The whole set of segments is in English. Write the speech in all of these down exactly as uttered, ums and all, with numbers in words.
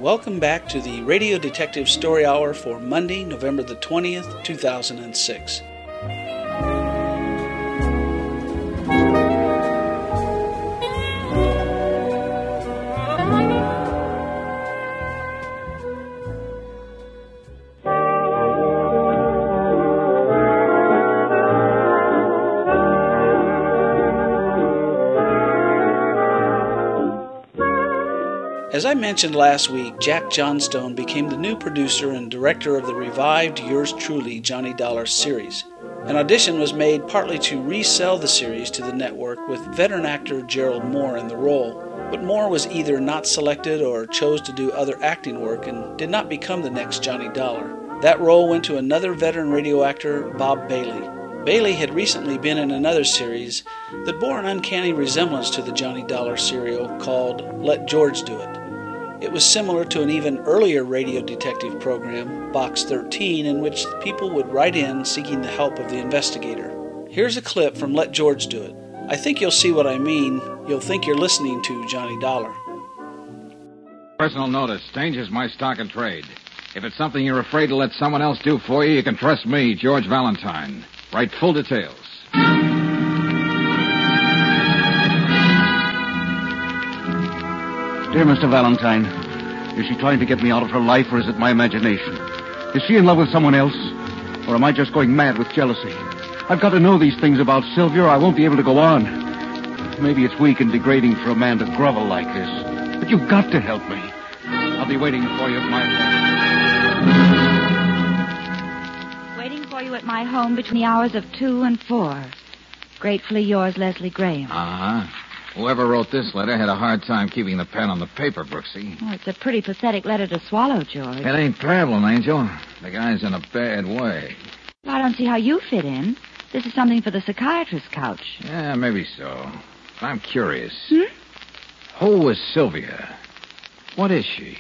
Welcome back to the Radio Detective Story Hour for Monday, November the twentieth, two thousand six. As I mentioned last week, Jack Johnstone became the new producer and director of the revived Yours Truly, Johnny Dollar series. An audition was made partly to resell the series to the network with veteran actor Gerald Moore in the role, but Moore was either not selected or chose to do other acting work and did not become the next Johnny Dollar. That role went to another veteran radio actor, Bob Bailey. Bailey had recently been in another series that bore an uncanny resemblance to the Johnny Dollar serial called Let George Do It. It was similar to an even earlier radio detective program, Box thirteen, in which people would write in seeking the help of the investigator. Here's a clip from Let George Do It. I think you'll see what I mean. You'll think you're listening to Johnny Dollar. Personal notice. Danger's my stock and trade. If it's something you're afraid to let someone else do for you, you can trust me, George Valentine. Write full details. Dear Mister Valentine, is she trying to get me out of her life, or is it my imagination? Is she in love with someone else, or am I just going mad with jealousy? I've got to know these things about Sylvia, or I won't be able to go on. Maybe it's weak and degrading for a man to grovel like this, but you've got to help me. I'll be waiting for you at my home. Waiting for you at my home between the hours of two and four. Gratefully yours, Leslie Graham. Uh-huh. Whoever wrote this letter had a hard time keeping the pen on the paper, Brooksy. Oh, it's a pretty pathetic letter to swallow, George. It ain't traveling, Angel. The guy's in a bad way. Well, I don't see how you fit in. This is something for the psychiatrist's couch. Yeah, maybe so. I'm curious. Hmm? Who was Sylvia? What is she?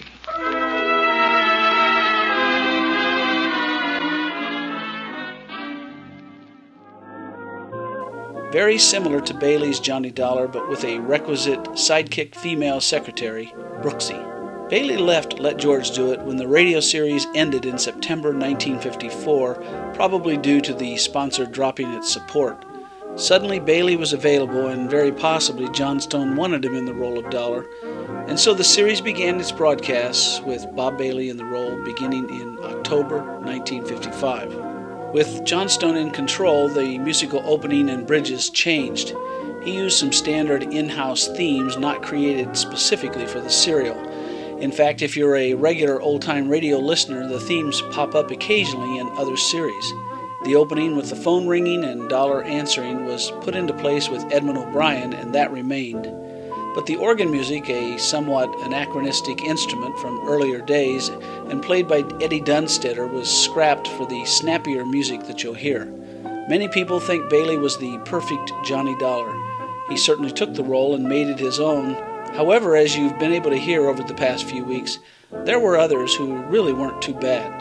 Very similar to Bailey's Johnny Dollar, but with a requisite sidekick female secretary, Brooksy. Bailey left Let George Do It when the radio series ended in September nineteen fifty-four, probably due to the sponsor dropping its support. Suddenly, Bailey was available, and very possibly Johnstone wanted him in the role of Dollar, and so the series began its broadcasts with Bob Bailey in the role beginning in October nineteen fifty-five. With Johnstone in control, the musical opening and bridges changed. He used some standard in-house themes not created specifically for the serial. In fact, if you're a regular old-time radio listener, the themes pop up occasionally in other series. The opening with the phone ringing and Dollar answering was put into place with Edmund O'Brien, and that remained. But the organ music, a somewhat anachronistic instrument from earlier days and played by Eddie Dunstetter, was scrapped for the snappier music that you'll hear. Many people think Bailey was the perfect Johnny Dollar. He certainly took the role and made it his own. However, as you've been able to hear over the past few weeks, there were others who really weren't too bad.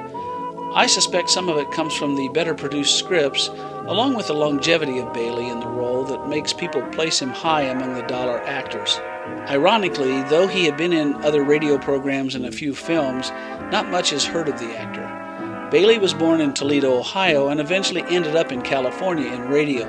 I suspect some of it comes from the better produced scripts, along with the longevity of Bailey in the role that makes people place him high among the Dollar actors. Ironically, though he had been in other radio programs and a few films, not much is heard of the actor. Bailey was born in Toledo, Ohio, and eventually ended up in California in radio.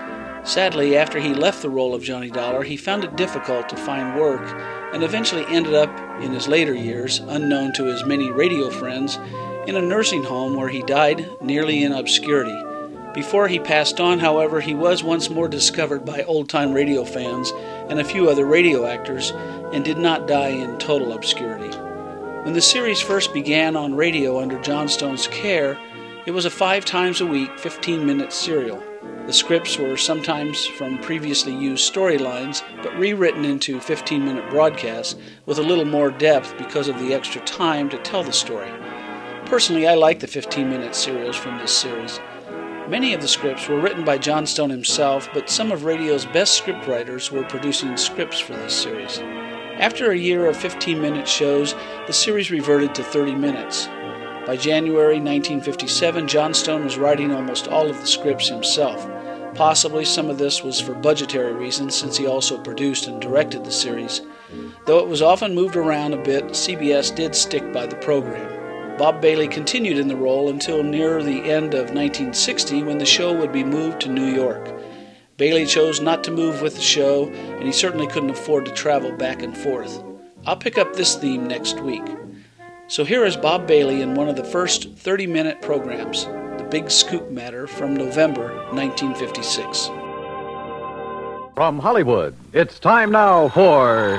Sadly, after he left the role of Johnny Dollar, he found it difficult to find work and eventually ended up, in his later years, unknown to his many radio friends, in a nursing home where he died nearly in obscurity. Before he passed on, however, he was once more discovered by old-time radio fans and a few other radio actors, and did not die in total obscurity. When the series first began on radio under Johnstone's care, it was a five times a week, fifteen-minute serial. The scripts were sometimes from previously used storylines, but rewritten into fifteen-minute broadcasts with a little more depth because of the extra time to tell the story. Personally, I like the fifteen-minute serials from this series. Many of the scripts were written by Johnstone himself, but some of radio's best scriptwriters were producing scripts for this series. After a year of fifteen-minute shows, the series reverted to thirty minutes. By January nineteen fifty-seven, Johnstone was writing almost all of the scripts himself. Possibly some of this was for budgetary reasons, since he also produced and directed the series. Though it was often moved around a bit, C B S did stick by the program. Bob Bailey continued in the role until near the end of nineteen sixty, when the show would be moved to New York. Bailey chose not to move with the show, and he certainly couldn't afford to travel back and forth. I'll pick up this theme next week. So here is Bob Bailey in one of the first thirty-minute programs, The Big Scoop Matter, from November nineteen fifty-six. From Hollywood, it's time now for...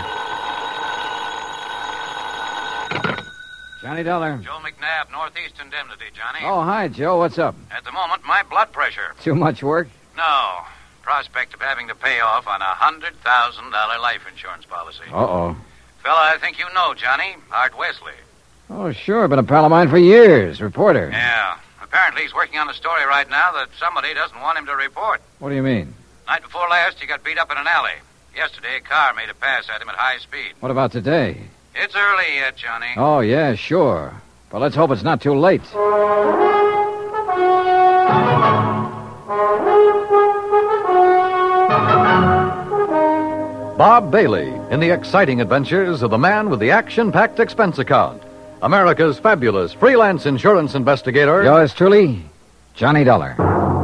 Johnny Dollar. Joe McNabb, Northeast Indemnity, Johnny. Oh, hi, Joe. What's up? At the moment, my blood pressure. Too much work? No. Prospect of having to pay off on a one hundred thousand dollars life insurance policy. Uh-oh. Fella I think you know, Johnny, Art Wesley. Oh, sure. Been a pal of mine for years. Reporter. Yeah. Apparently he's working on a story right now that somebody doesn't want him to report. What do you mean? Night before last, he got beat up in an alley. Yesterday, a car made a pass at him at high speed. What about today? It's early yet, Johnny. Oh, yeah, sure. But let's hope it's not too late. Bob Bailey in the exciting adventures of the man with the action-packed expense account. America's fabulous freelance insurance investigator. Yours truly, Johnny Dollar.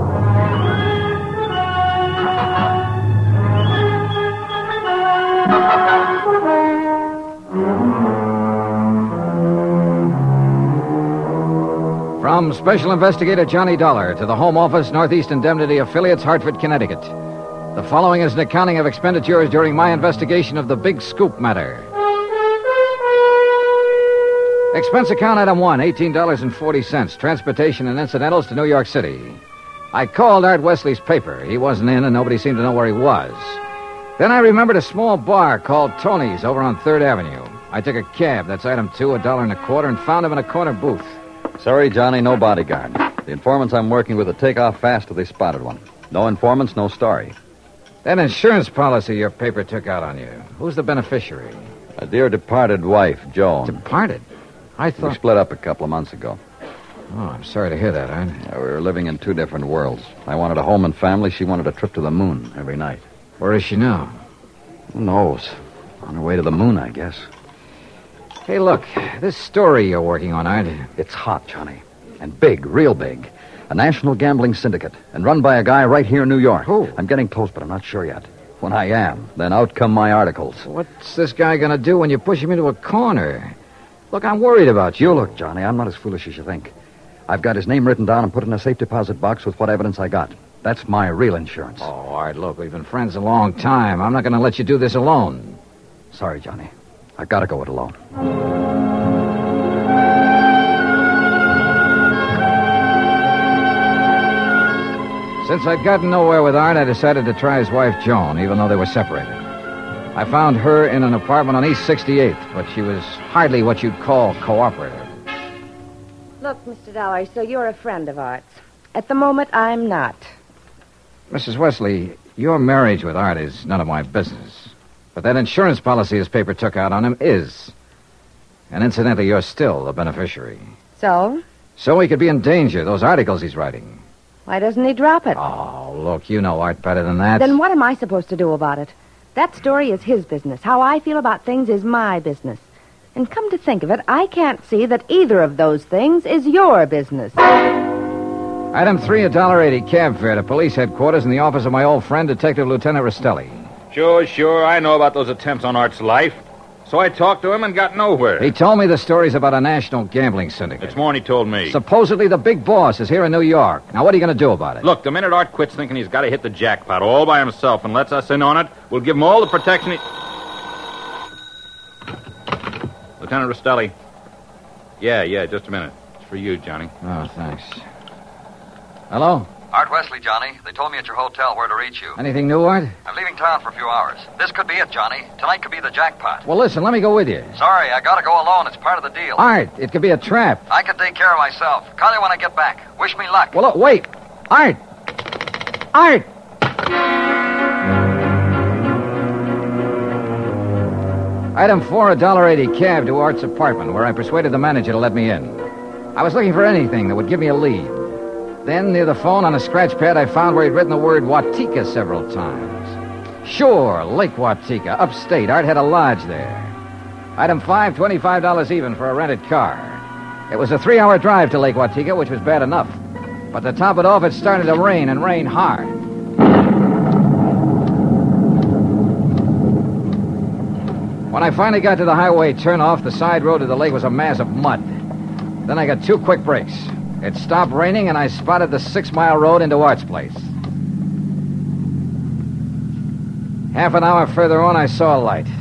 From Special Investigator Johnny Dollar to the Home Office, Northeast Indemnity Affiliates, Hartford, Connecticut. The following is an accounting of expenditures during my investigation of the Big Scoop Matter. Expense account item one, eighteen dollars and forty cents, transportation and incidentals to New York City. I called Art Wesley's paper. He wasn't in, and nobody seemed to know where he was. Then I remembered a small bar called Tony's over on third Avenue. I took a cab, that's item two, a dollar and a quarter, and found him in a corner booth. Sorry, Johnny, no bodyguard. The informants I'm working with will take off fast if they spotted one. No informants, no story. That insurance policy your paper took out on you, who's the beneficiary? A dear departed wife, Joan. Departed? I We thought... split up a couple of months ago. Oh, I'm sorry to hear that, Art. Yeah, we were living in two different worlds. I wanted a home and family. She wanted a trip to the moon every night. Where is she now? Who knows? On her way to the moon, I guess. Hey, look, this story you're working on, Art. It's hot, Johnny. And big, real big. A national gambling syndicate. And run by a guy right here in New York. Who? I'm getting close, but I'm not sure yet. When I am, then out come my articles. What's this guy going to do when you push him into a corner? Look, I'm worried about you. You look, Johnny, I'm not as foolish as you think. I've got his name written down and put in a safe deposit box with what evidence I got. That's my real insurance. Oh, Art, look, we've been friends a long time. I'm not going to let you do this alone. Sorry, Johnny. I've got to go it alone. Since I'd gotten nowhere with Art, I decided to try his wife, Joan, even though they were separated. I found her in an apartment on East sixty-eighth, but she was hardly what you'd call cooperative. Look, Mister Dollar, so you're a friend of Art's. At the moment, I'm not. Missus Wesley, your marriage with Art is none of my business. But that insurance policy his paper took out on him is. And incidentally, you're still the beneficiary. So? So he could be in danger, those articles he's writing. Why doesn't he drop it? Oh, look, you know Art better than that. Then what am I supposed to do about it? That story is his business. How I feel about things is my business. And come to think of it, I can't see that either of those things is your business. Item three, a dollar eighty cab fare to police headquarters in the office of my old friend, Detective Lieutenant Rastelli. Sure, sure. I know about those attempts on Art's life. So I talked to him and got nowhere. He told me the stories about a national gambling syndicate. It's more than he told me. Supposedly the big boss is here in New York. Now, what are you going to do about it? Look, the minute Art quits thinking he's got to hit the jackpot all by himself and lets us in on it, we'll give him all the protection he... Lieutenant Rastelli. Yeah, yeah, just a minute. It's for you, Johnny. Oh, thanks. Hello? Art Wesley, Johnny. They told me at your hotel where to reach you. Anything new, Art? I'm leaving town for a few hours. This could be it, Johnny. Tonight could be the jackpot. Well, listen, let me go with you. Sorry, I gotta go alone. It's part of the deal. Art, it could be a trap. I can take care of myself. Call you when I get back. Wish me luck. Well, look, wait. Art! Art! Item four, a dollar eighty cab to Art's apartment, where I persuaded the manager to let me in. I was looking for anything that would give me a lead. Then, near the phone on a scratch pad, I found where he'd written the word Watika several times. Sure, Lake Watika, upstate. Art had a lodge there. Item five, twenty-five dollars even for a rented car. It was a three-hour drive to Lake Watika, which was bad enough. But to top it off, it started to rain, and rain hard. When I finally got to the highway turnoff, the side road to the lake was a mass of mud. Then I got two quick breaks. It stopped raining, and I spotted the six-mile road into Art's place. Half an hour further on, I saw a light.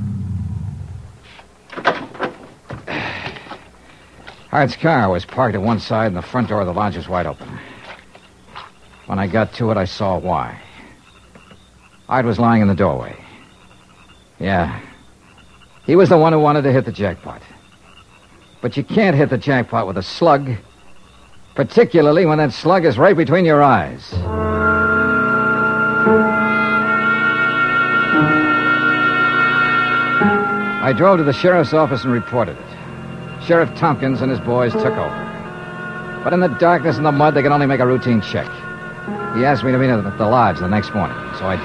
Art's car was parked at one side, and the front door of the lodge was wide open. When I got to it, I saw why. Art was lying in the doorway. Yeah. He was the one who wanted to hit the jackpot. But you can't hit the jackpot with a slug, particularly when that slug is right between your eyes. I drove to the sheriff's office and reported it. Sheriff Tompkins and his boys took over. But in the darkness and the mud, they could only make a routine check. He asked me to meet him at the lodge the next morning, so I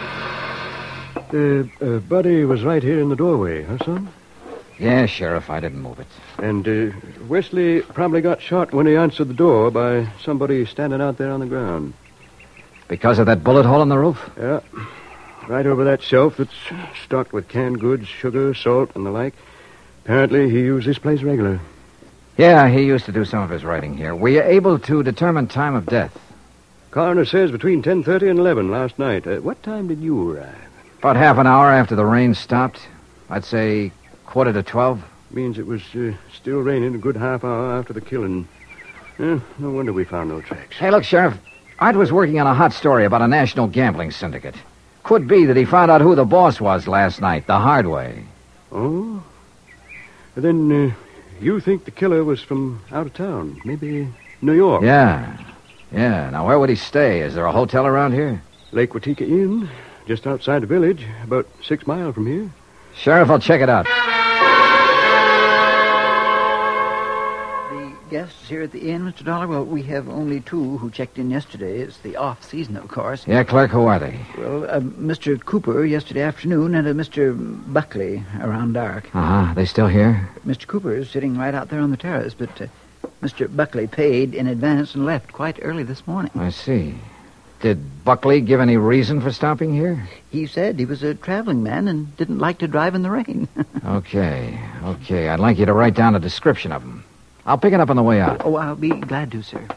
did. Uh, uh, Buddy was right here in the doorway, huh, son? Yeah, Sheriff, I didn't move it. And uh, Wesley probably got shot when he answered the door by somebody standing out there on the ground. Because of that bullet hole in the roof? Yeah. Right over that shelf that's stocked with canned goods, sugar, salt, and the like. Apparently, he used this place regular. Yeah, he used to do some of his writing here. Were you able to determine time of death? Coroner says between ten thirty and eleven last night. Uh, what time did you arrive? About half an hour after the rain stopped. I'd say quarter to twelve. Means it was uh, still raining a good half hour after the killing. Eh, no wonder we found no tracks. Hey, look, Sheriff. Art was working on a hot story about a national gambling syndicate. Could be that he found out who the boss was last night, the hard way. Oh? Then uh, you think the killer was from out of town, maybe New York? Yeah. Yeah. Now, where would he stay? Is there a hotel around here? Lake Watika Inn, just outside the village, about six miles from here. Sheriff, I'll check it out. The guests here at the inn, Mister Dollar? Well, we have only two who checked in yesterday. It's the off-season, of course. Yeah, clerk, who are they? Well, uh, Mister Cooper yesterday afternoon and uh, Mister Buckley around dark. Uh-huh. They still here? Mister Cooper is sitting right out there on the terrace, but uh, Mister Buckley paid in advance and left quite early this morning. I see. Did Buckley give any reason for stopping here? He said he was a traveling man and didn't like to drive in the rain. Okay, okay. I'd like you to write down a description of him. I'll pick it up on the way out. Oh, I'll be glad to, sir.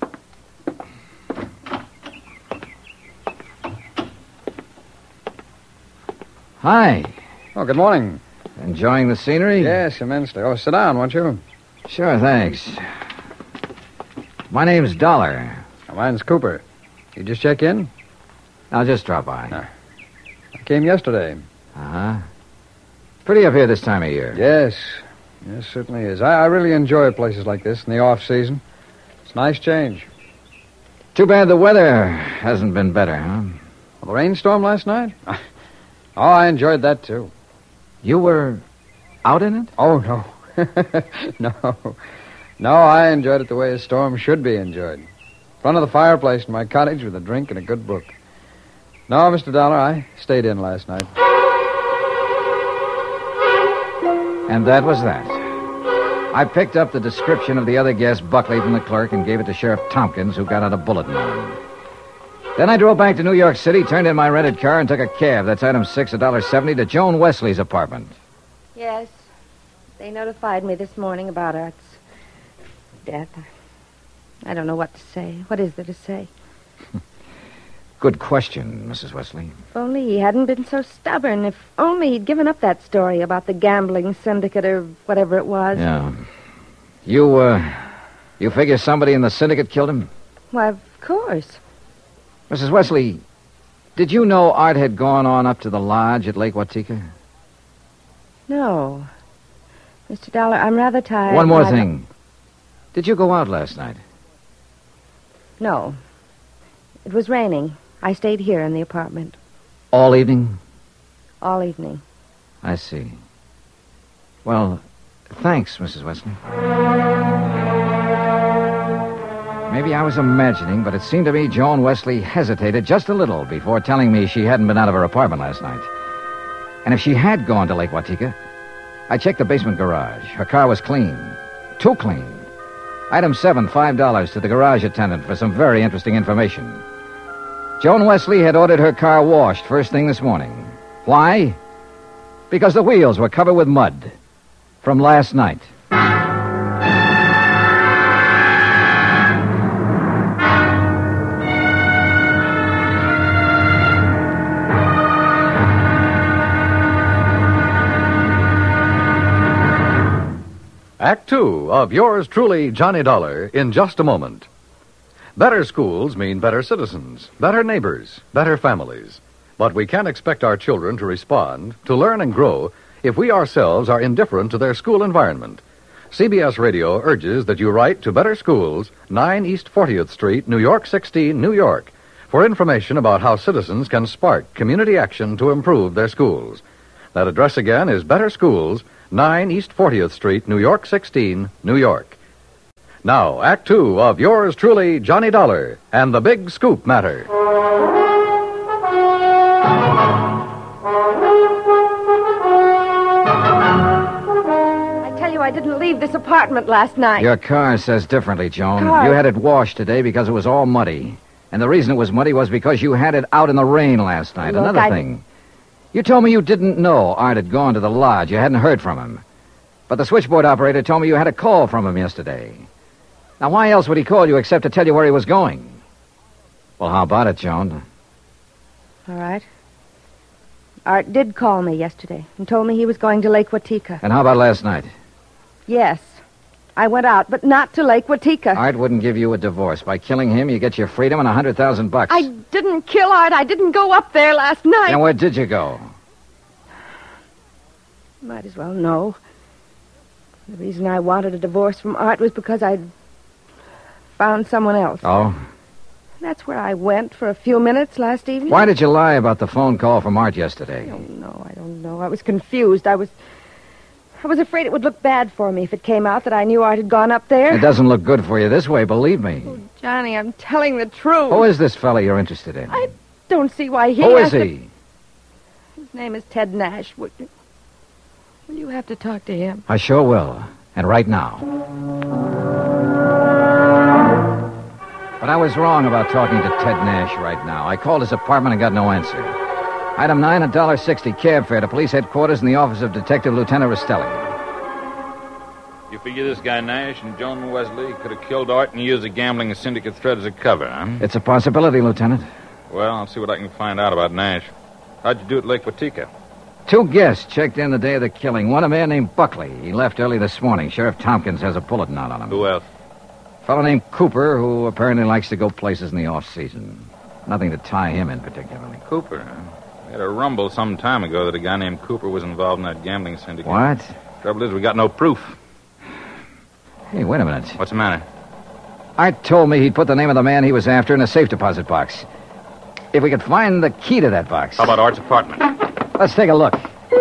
Hi. Oh, good morning. Enjoying the scenery? Yes, immensely. Oh, sit down, won't you? Sure, thanks. My name's Dollar. Oh, mine's Cooper. You just check in? I'll just drop by. Ah. I came yesterday. Uh-huh. Pretty up here this time of year. Yes. Yes, certainly is. I, I really enjoy places like this in the off-season. It's a nice change. Too bad the weather hasn't been better, huh? Well, the rainstorm last night? Oh, I enjoyed that, too. You were out in it? Oh, no. no. No, I enjoyed it the way a storm should be enjoyed. In front of the fireplace in my cottage with a drink and a good book. No, Mister Dollar, I stayed in last night. And that was that. I picked up the description of the other guest, Buckley, from the clerk and gave it to Sheriff Tompkins, who got out a bulletin on him. Then I drove back to New York City, turned in my rented car, and took a cab. That's item six, one dollar seventy, to Joan Wesley's apartment. Yes. They notified me this morning about Art's death. I don't know what to say. What is there to say? Good question, Missus Wesley. If only he hadn't been so stubborn. If only he'd given up that story about the gambling syndicate or whatever it was. Yeah. You, uh, you figure somebody in the syndicate killed him? Why, of course. Missus Wesley, did you know Art had gone on up to the lodge at Lake Watika? No. Mister Dollar, I'm rather tired. One more I thing. don't... Did you go out last night? No. It was raining. I stayed here in the apartment. All evening? All evening. I see. Well, thanks, Missus Wesley. Maybe I was imagining, but it seemed to me Joan Wesley hesitated just a little before telling me she hadn't been out of her apartment last night. And if she had gone to Lake Watika, I checked the basement garage. Her car was clean. Too clean. Item seven, five dollars to the garage attendant for some very interesting information. Joan Wesley had ordered her car washed first thing this morning. Why? Because the wheels were covered with mud from last night. Act two of yours truly, Johnny Dollar, in just a moment. Better schools mean better citizens, better neighbors, better families. But we can't expect our children to respond, to learn and grow, if we ourselves are indifferent to their school environment. C B S Radio urges that you write to Better Schools, nine East fortieth Street, New York sixteen, New York, for information about how citizens can spark community action to improve their schools. That address again is Better Schools, nine East fortieth Street, New York sixteen, New York. Now, Act Two of yours truly, Johnny Dollar, and the Big Scoop Matter. I tell you, I didn't leave this apartment last night. Your car says differently, Joan. Car? You had it washed today because it was all muddy. And the reason it was muddy was because you had it out in the rain last night. Look, Another I... thing. You told me you didn't know Art had gone to the lodge. You hadn't heard from him. But the switchboard operator told me you had a call from him yesterday. Now, why else would he call you except to tell you where he was going? Well, how about it, Joan? All right. Art did call me yesterday and told me he was going to Lake Watika. And how about last night? Yes. I went out, but not to Lake Watika. Art wouldn't give you a divorce. By killing him, you get your freedom and a hundred thousand bucks. I didn't kill Art. I didn't go up there last night. And where did you go? Might as well know. The reason I wanted a divorce from Art was because I'd found someone else. Oh? That's where I went for a few minutes last evening. Why did you lie about the phone call from Art yesterday? I don't know. I don't know. I was confused. I was... I was afraid it would look bad for me if it came out that I knew Art had gone up there. It doesn't look good for you this way, believe me. Oh, Johnny, I'm telling the truth. Who is this fella you're interested in? I don't see why he Who has is to... he? His name is Ted Nash. Will you... Will you have to talk to him? I sure will. And right now. But I was wrong about talking to Ted Nash right now. I called his apartment and got no answer. Item nine, a dollar sixty cab fare to police headquarters in the office of Detective Lieutenant Rastelli. You figure this guy Nash and Joan Wesley could have killed Art and used the gambling syndicate threat as a cover, huh? It's a possibility, Lieutenant. Well, I'll see what I can find out about Nash. How'd you do at Lake Watika? Two guests checked in the day of the killing. One a man named Buckley. He left early this morning. Sheriff Tompkins has a bulletin out on him. Who else? A fellow named Cooper, who apparently likes to go places in the off-season. Nothing to tie him in particularly. Cooper, huh? We had a rumble some time ago that a guy named Cooper was involved in that gambling syndicate. What? Trouble is, we got no proof. Hey, wait a minute. What's the matter? Art told me he'd put the name of the man he was after in a safe deposit box. If we could find the key to that box. How about Art's apartment? Let's take a look.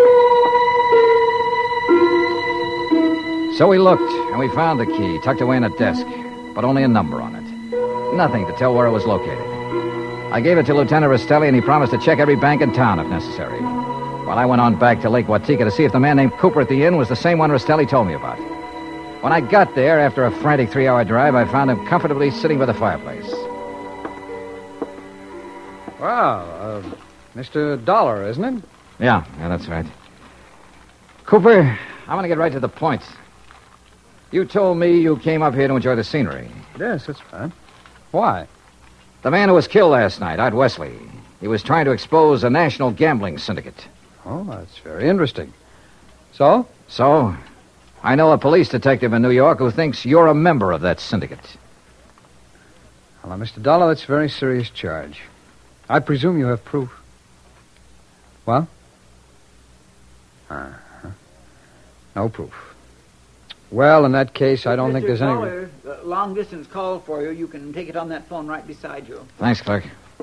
So we looked, and we found the key tucked away in a desk, but only a number on it. Nothing to tell where it was located. I gave it to Lieutenant Rastelli, and he promised to check every bank in town if necessary. While I went on back to Lake Watika to see if the man named Cooper at the inn was the same one Rastelli told me about. When I got there, after a frantic three-hour drive, I found him comfortably sitting by the fireplace. Well, uh, Mister Dollar, isn't it? Yeah, yeah, that's right. Cooper, I'm going to get right to the point. You told me you came up here to enjoy the scenery. Yes, that's fine. Why? The man who was killed last night, Art Wesley. He was trying to expose a national gambling syndicate. Oh, that's very interesting. So? So, I know a police detective in New York who thinks you're a member of that syndicate. Well, now, Mister Dollar, that's a very serious charge. I presume you have proof. Well? Uh-huh. No proof. Well, in that case, I don't think there's any... Dollar, the long-distance call for you. You can take it on that phone right beside you. Thanks, clerk.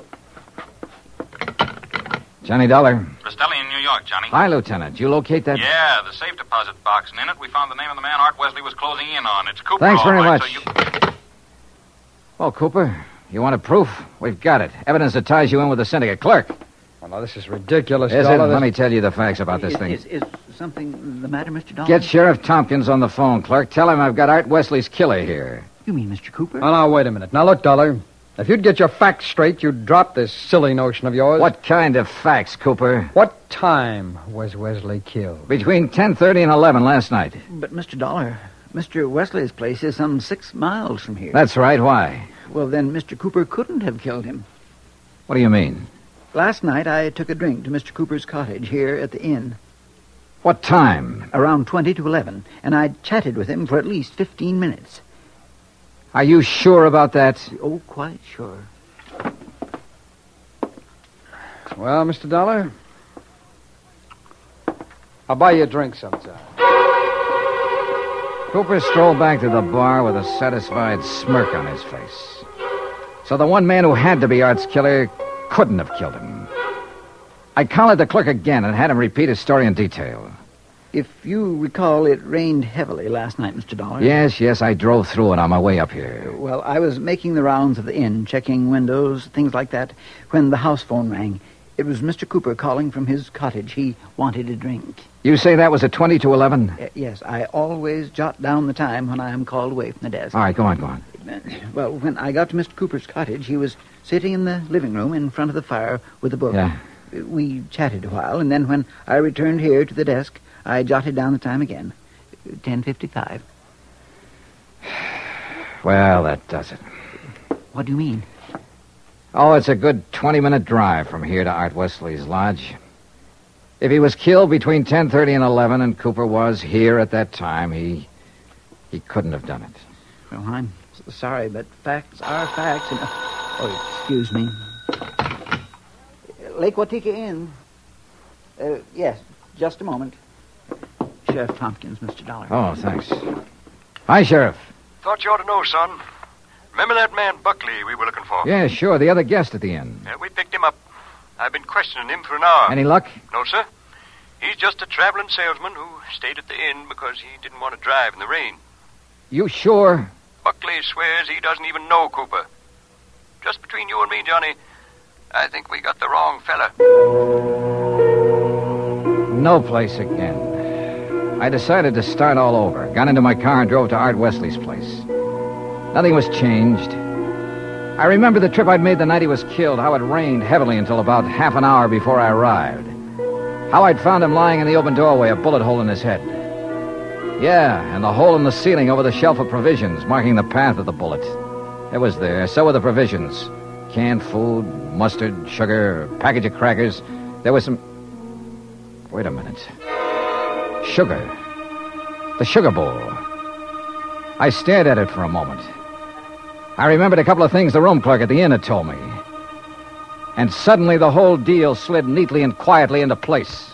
Johnny Dollar. Rastelli in New York, Johnny. Hi, Lieutenant. You locate that... Yeah, the safe deposit box, and in it we found the name of the man Art Wesley was closing in on. It's Cooper. Thanks very all right, much. So you... Well, Cooper, you wanted proof? We've got it. Evidence that ties you in with the syndicate clerk. Oh, no, this is ridiculous, Is it? Dollar. Let me tell you the facts about this is, thing. Is, is something the matter, Mister Dollar? Get Sheriff Tompkins on the phone, clerk. Tell him I've got Art Wesley's killer here. You mean Mister Cooper? Oh, now, wait a minute. Now, look, Dollar. If you'd get your facts straight, you'd drop this silly notion of yours. What kind of facts, Cooper? What time was Wesley killed? Between ten thirty and eleven last night. But, Mister Dollar, Mister Wesley's place is some six miles from here. That's right. Why? Well, then Mister Cooper couldn't have killed him. What do you mean? Last night, I took a drink to Mister Cooper's cottage here at the inn. What time? Around twenty to eleven, and I chatted with him for at least fifteen minutes. Are you sure about that? Oh, quite sure. Well, Mister Dollar, I'll buy you a drink sometime. Cooper strolled back to the bar with a satisfied smirk on his face. So the one man who had to be Art's killer couldn't have killed him. I collared the clerk again and had him repeat his story in detail. If you recall, it rained heavily last night, Mister Dollar. Yes, yes, I drove through it on my way up here. Well, I was making the rounds of the inn, checking windows, things like that, when the house phone rang. It was Mister Cooper calling from his cottage. He wanted a drink. You say that was at twenty to eleven? Uh, yes, I always jot down the time when I am called away from the desk. All right, go on, go on. Well, when I got to Mister Cooper's cottage, he was sitting in the living room in front of the fire with a book. Yeah. We chatted a while, and then when I returned here to the desk, I jotted down the time again. ten fifty-five. Well, that does it. What do you mean? Oh, it's a good twenty-minute drive from here to Art Wesley's lodge. If he was killed between ten thirty and eleven and Cooper was here at that time, he he couldn't have done it. Well, I'm sorry, but facts are facts. And, oh, excuse me. Lake Watika Inn. Uh, yes, just a moment. Sheriff Tompkins, Mister Dollar. Oh, thanks. Hi, Sheriff. Thought you ought to know, son. Remember that man Buckley we were looking for? Yeah, sure, the other guest at the inn. Yeah, we picked him up. I've been questioning him for an hour. Any luck? No, sir. He's just a traveling salesman who stayed at the inn because he didn't want to drive in the rain. You sure? Buckley swears he doesn't even know Cooper. Just between you and me, Johnny, I think we got the wrong fella. No place again. I decided to start all over. Got into my car and drove to Art Wesley's place. Nothing was changed. I remember the trip I'd made the night he was killed, how it rained heavily until about half an hour before I arrived. How I'd found him lying in the open doorway, a bullet hole in his head. Yeah, and the hole in the ceiling over the shelf of provisions, marking the path of the bullet. It was there. So were the provisions. Canned food, mustard, sugar, a package of crackers. There was some... Wait a minute. Sugar. The sugar bowl. I stared at it for a moment. I remembered a couple of things the room clerk at the inn had told me. And suddenly the whole deal slid neatly and quietly into place.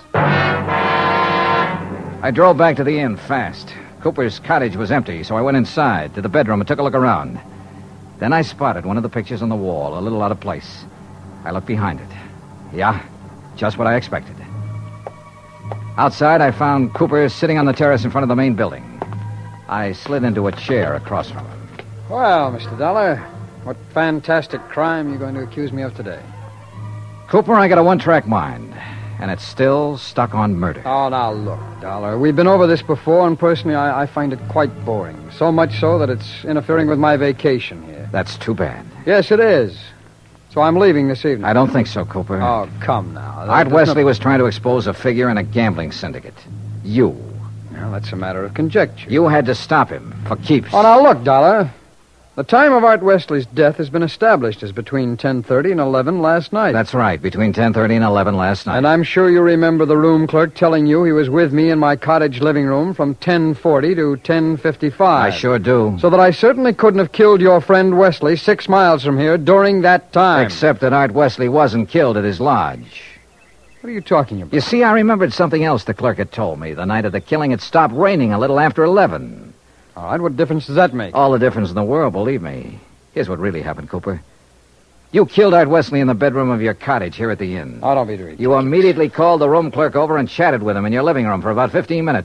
I drove back to the inn fast. Cooper's cottage was empty, so I went inside to the bedroom and took a look around. Then I spotted one of the pictures on the wall, a little out of place. I looked behind it. Yeah, just what I expected. Outside, I found Cooper sitting on the terrace in front of the main building. I slid into a chair across from him. Well, Mister Dollar, what fantastic crime are you going to accuse me of today? Cooper, I got a one-track mind, and it's still stuck on murder. Oh, now look, Dollar. We've been over this before, and personally, I, I find it quite boring. So much so that it's interfering with my vacation here. That's too bad. Yes, it is. So I'm leaving this evening. I don't think so, Cooper. Oh, come now. Art There's Wesley no... was trying to expose a figure in a gambling syndicate. You. Well, that's a matter of conjecture. You had to stop him, for keeps. Oh, now look, Dollar. The time of Art Wesley's death has been established as between ten thirty and eleven last night. That's right, between ten thirty and eleven last night. And I'm sure you remember the room clerk telling you he was with me in my cottage living room from ten forty to ten fifty-five. I sure do. So that I certainly couldn't have killed your friend Wesley six miles from here during that time. Except that Art Wesley wasn't killed at his lodge. What are you talking about? You see, I remembered something else the clerk had told me. The night of the killing, it stopped raining a little after eleven. All right, what difference does that make? All the difference in the world, believe me. Here's what really happened, Cooper. You killed Art Wesley in the bedroom of your cottage here at the inn. Oh, don't be ridiculous. You immediately called the room clerk over and chatted with him in your living room for about fifteen minutes.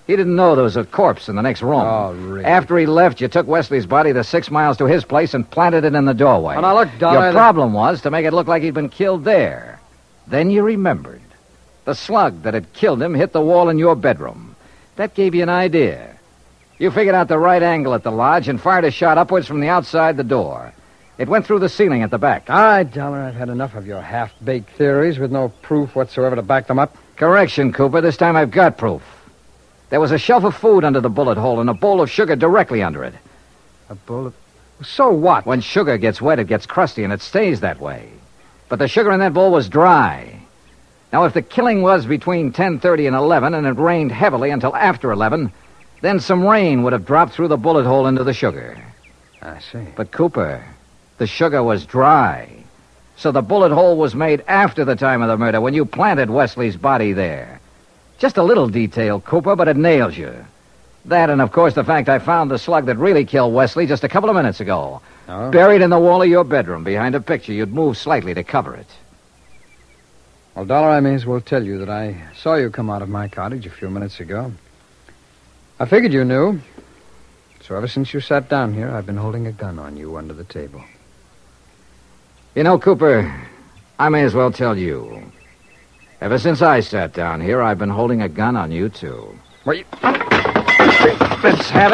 He didn't know there was a corpse in the next room. Oh, really? After he left, you took Wesley's body the six miles to his place and planted it in the doorway. Oh, now, look, Dollar... Your problem was to make it look like he'd been killed there. Then you remembered. The slug that had killed him hit the wall in your bedroom. That gave you an idea. You figured out the right angle at the lodge and fired a shot upwards from the outside the door. It went through the ceiling at the back. All right, Dollar, I've had enough of your half-baked theories with no proof whatsoever to back them up. Correction, Cooper. This time I've got proof. There was a shelf of food under the bullet hole and a bowl of sugar directly under it. A bowl of... So what? When sugar gets wet, it gets crusty, and it stays that way. But the sugar in that bowl was dry. Now, if the killing was between ten thirty and eleven, and it rained heavily until after eleven, then some rain would have dropped through the bullet hole into the sugar. I see. But, Cooper, the sugar was dry. So the bullet hole was made after the time of the murder, when you planted Wesley's body there. Just a little detail, Cooper, but it nails you. That and, of course, the fact I found the slug that really killed Wesley just a couple of minutes ago. Oh? Buried in the wall of your bedroom behind a picture you'd moved slightly to cover it. Well, Dollar, I may as well tell you that I saw you come out of my cottage a few minutes ago. I figured you knew. So ever since you sat down here, I've been holding a gun on you under the table. You know, Cooper, I may as well tell you. Ever since I sat down here, I've been holding a gun on you, too. Well, you... Let's have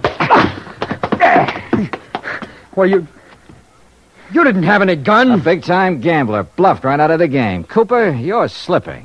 it. Well, you... You didn't have any gun. A big-time gambler bluffed right out of the game. Cooper, you're slipping.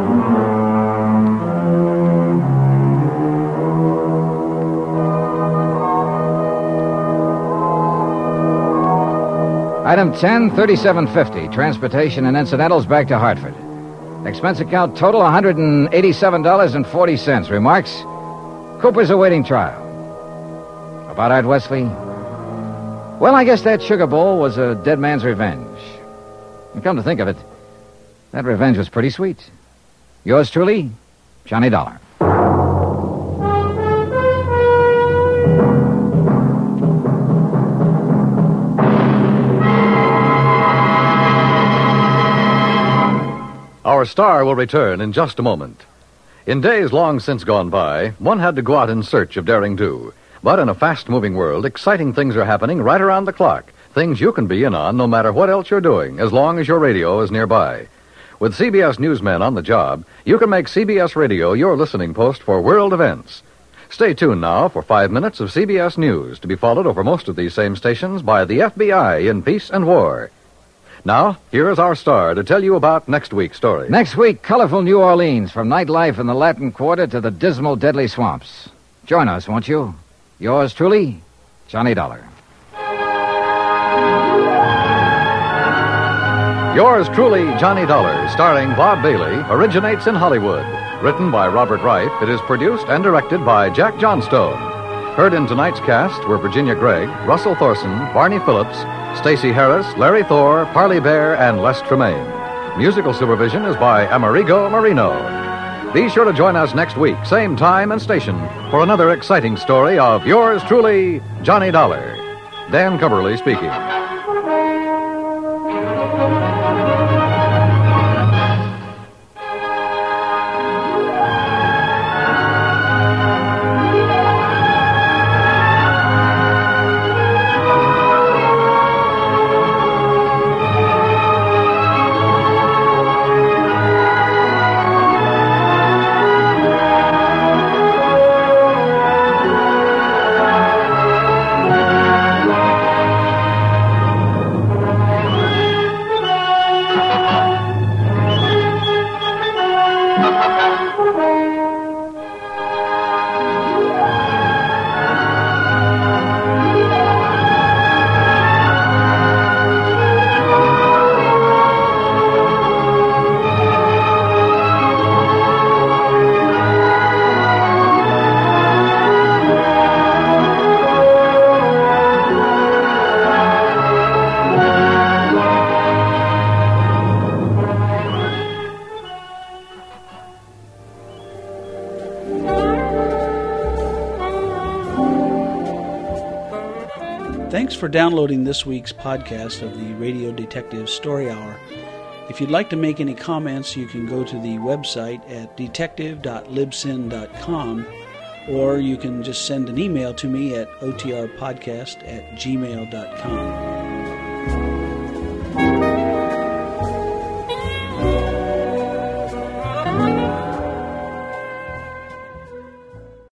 Item ten, thirty-seven fifty. Transportation and incidentals back to Hartford. Expense account total one hundred eighty-seven dollars and forty cents. Remarks? Cooper's awaiting trial. About Art Wesley? Well, I guess that sugar bowl was a dead man's revenge. And come to think of it, that revenge was pretty sweet. Yours truly, Johnny Dollar. Our star will return in just a moment. In days long since gone by, one had to go out in search of daring do. But in a fast-moving world, exciting things are happening right around the clock. Things you can be in on no matter what else you're doing, as long as your radio is nearby. With C B S newsmen on the job, you can make C B S Radio your listening post for world events. Stay tuned now for five minutes of C B S News, to be followed over most of these same stations by the F B I in peace and war. Now, here is our star to tell you about next week's story. Next week, colorful New Orleans, from nightlife in the Latin Quarter to the dismal, deadly swamps. Join us, won't you? Yours truly, Johnny Dollar. Yours truly, Johnny Dollar, starring Bob Bailey, originates in Hollywood. Written by Robert Wright, it is produced and directed by Jack Johnstone. Heard in tonight's cast were Virginia Gregg, Russell Thorson, Barney Phillips, Stacey Harris, Larry Thor, Parley Bear, and Les Tremaine. Musical supervision is by Amerigo Marino. Be sure to join us next week, same time and station, for another exciting story of yours truly, Johnny Dollar. Dan Cumberly speaking. Thanks for downloading this week's podcast of the Radio Detective Story Hour. If you'd like to make any comments, you can go to the website at detective dot libsyn dot com or you can just send an email to me at otrpodcast at gmail dot com.